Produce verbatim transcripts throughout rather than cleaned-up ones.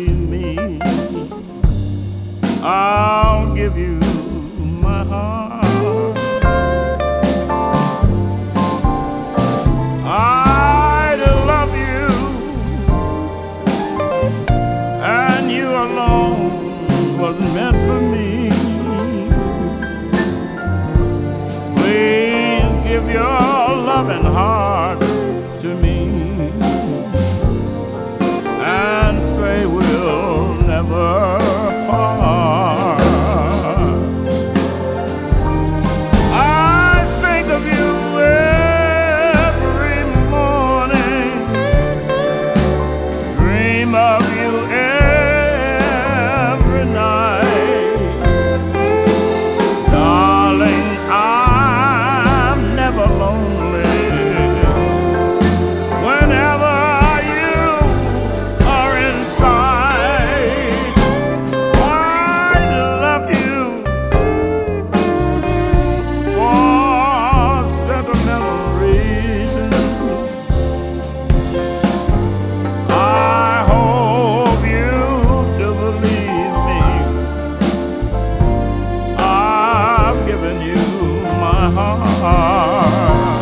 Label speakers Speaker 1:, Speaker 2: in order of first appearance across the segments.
Speaker 1: believe me, I'll give you my heart. I love you, and you alone was meant for me. Please give your loving heart to me and say we'll never part. I think of you every morning, dream of you every night. Darling, I'm never lonely whenever you are inside. I love you for sentimental reasons. I hope you do believe me. I've given you my heart.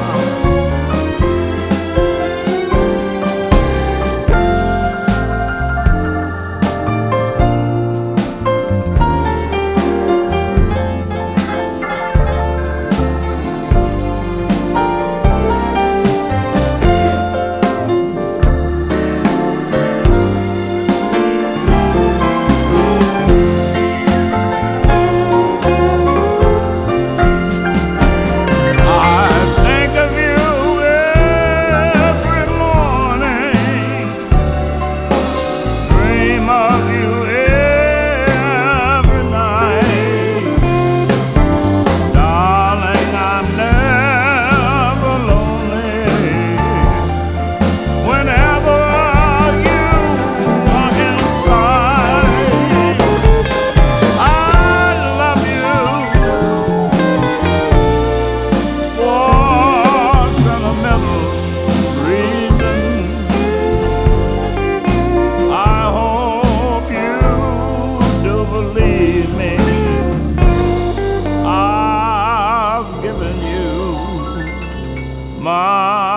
Speaker 1: Believe me, I've given you my